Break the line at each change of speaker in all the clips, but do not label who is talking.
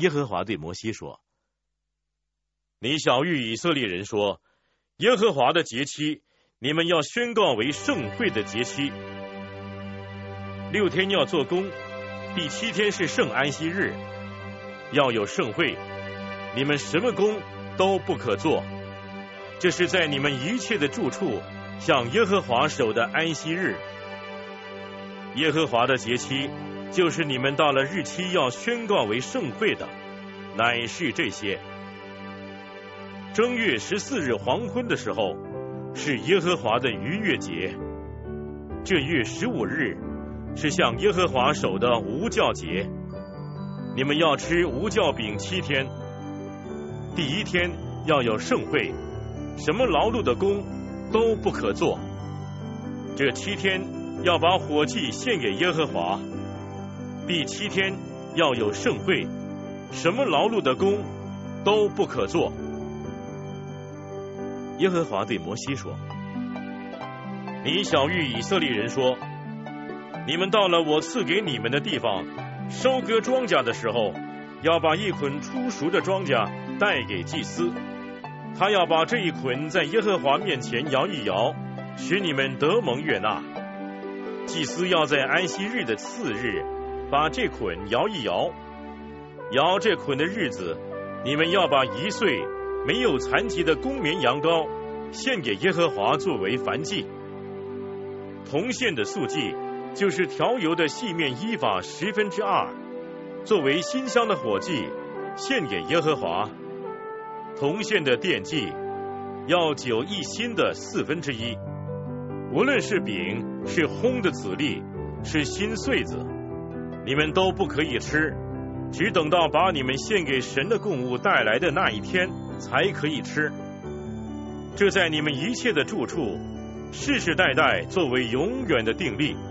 耶和华对摩西说：你晓谕以色列人说，耶和华的节期，你们要宣告为盛会的节期。6天要做工，第7天是圣安息日，要有盛会，你们什么工都不可做。这是在你们一切的住处向耶和华守的安息日。耶和华的节期，就是你们到了日期要宣告为盛会的，乃是这些：正月14日黄昏的时候，是耶和华的逾越节；这月15日是向耶和华守的无酵节。你们要吃无酵饼7天。第1天要有盛会，什么劳碌的工都不可做。这7天要把火祭献给耶和华。第7天要有盛会，什么劳碌的工都不可做。耶和华对摩西说：你晓谕以色列人说，你们到了我赐给你们的地方，收割庄稼的时候，要把一捆初熟的庄稼带给祭司，他要把这一捆在耶和华面前摇一摇，使你们得蒙悦纳。祭司要在安息日的次日把这捆摇一摇，摇这捆的日子，你们要把1岁没有残疾的公绵羊羔献给耶和华作为燔祭。铜线的素祭，就是调油的细面依法2/10，作为馨香的火祭献给耶和华。铜线的奠祭，要酒一新的1/4，无论是饼，是烘的子粒，是新穗子，你们都不可以吃，只等到把你们献给神的供物带来的那一天才可以吃。这在你们一切的住处，世世代代作为永远的定例。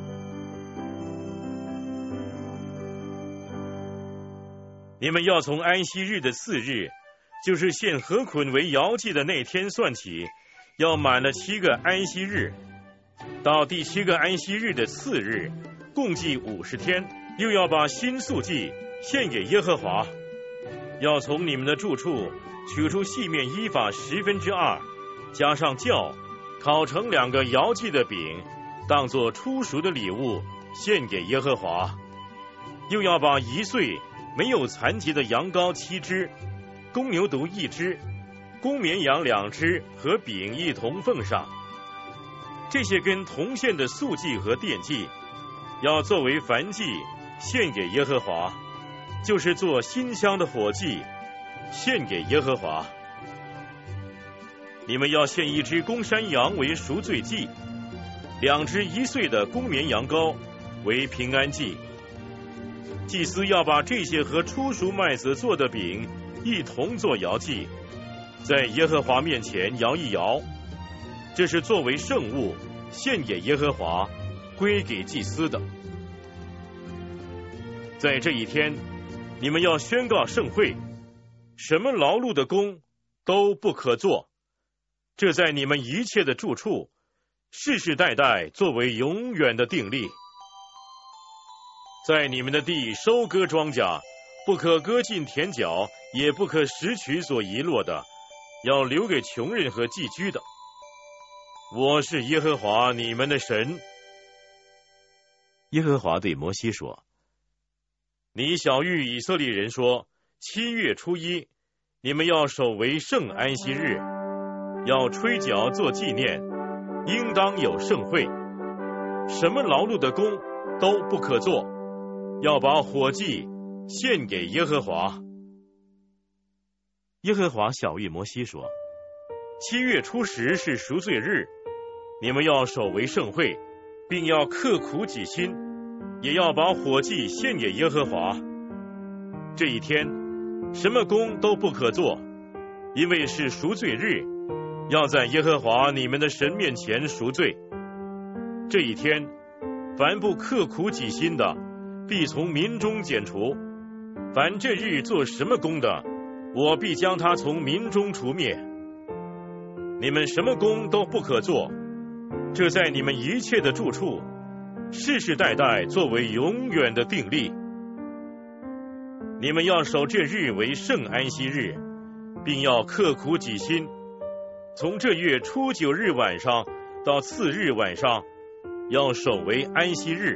你们要从安息日的次日，就是献禾捆为摇祭的那天算起，要满了7个安息日，到第7个安息日的次日，共计50天，又要把新素祭献给耶和华。要从你们的住处取出细面依法2/10，加上酵，烤成2个摇祭的饼，当作初熟的礼物献给耶和华。又要把1岁没有残疾的羊羔7只，公牛犊1只，公绵羊2只和饼一同奉上。这些跟铜线的素祭和奠祭，要作为燔祭献给耶和华，就是做馨香的火祭献给耶和华。你们要献1只公山羊为赎罪祭，2只1岁的公绵羊羔为平安祭。祭司要把这些和初熟麦子做的饼一同做摇祭，在耶和华面前摇一摇，这是作为圣物献给耶和华，归给祭司的。在这一天，你们要宣告盛会，什么劳碌的工都不可做，这在你们一切的住处，世世代代作为永远的定例。在你们的地收割庄稼，不可割尽田角，也不可拾取所遗落的，要留给穷人和寄居的。我是耶和华你们的神。耶和华对摩西说：你晓谕以色列人说，7月初1，你们要守为圣安息日，要吹角做纪念，应当有盛会，什么劳碌的工都不可做，要把火祭献给耶和华。耶和华晓谕摩西说：7月初10是赎罪日，你们要守为盛会，并要刻苦己心，也要把火祭献给耶和华。这一天，什么工都不可做，因为是赎罪日，要在耶和华你们的神面前赎罪。这一天，凡不刻苦己心的，必从民中剪除；凡这日做什么工的，我必将他从民中除灭。你们什么工都不可做，这在你们一切的住处，世世代代作为永远的定例。 你们要守这日为圣安息日，并要刻苦己心，从这月初9日晚上到次日晚上，要守为安息日。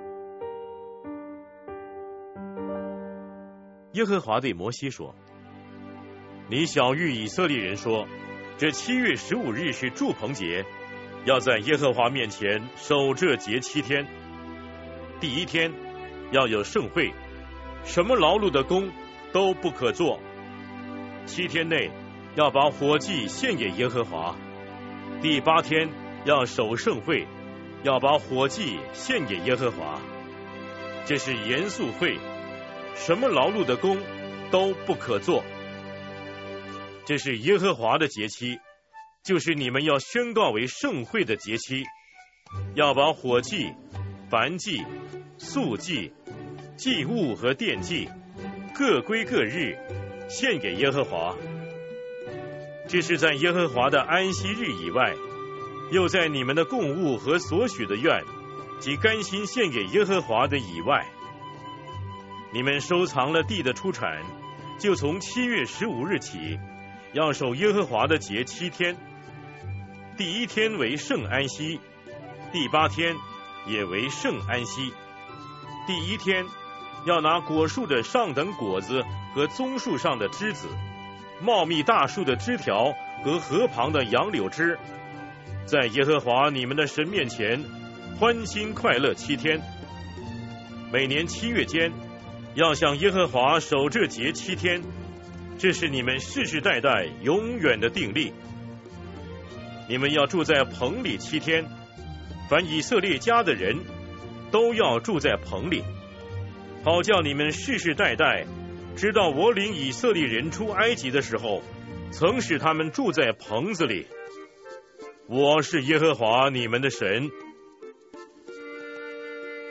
耶和华对摩西说：你晓谕以色列人说，这7月15日是住棚节，要在耶和华面前守这节7天。第1天要有盛会，什么劳碌的工都不可做。7天内要把火祭献给耶和华。第8天要守盛会，要把火祭献给耶和华。这是严肃会，什么劳碌的工都不可做。这是耶和华的节期，就是你们要宣告为盛会的节期，要把火祭、燔祭、素祭、祭物和奠祭各归各日，献给耶和华。这是在耶和华的安息日以外，又在你们的供物和所许的愿及甘心献给耶和华的以外。你们收藏了地的出产，就从7月15日起，要守耶和华的节7天。第1天为圣安息，第8天也为圣安息。第1天要拿果树的上等果子和棕树上的枝子，茂密大树的枝条和河旁的杨柳枝，在耶和华你们的神面前欢欣快乐7天。每年7月间要向耶和华守这节7天，这是你们世世代代永远的定例。你们要住在棚里7天，凡以色列家的人都要住在棚里，好叫你们世世代代知道我领以色列人出埃及的时候，曾使他们住在棚子里。我是耶和华你们的神。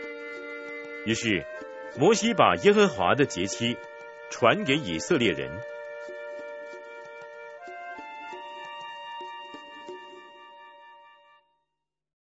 于是摩西把耶和华的节期传给以色列人。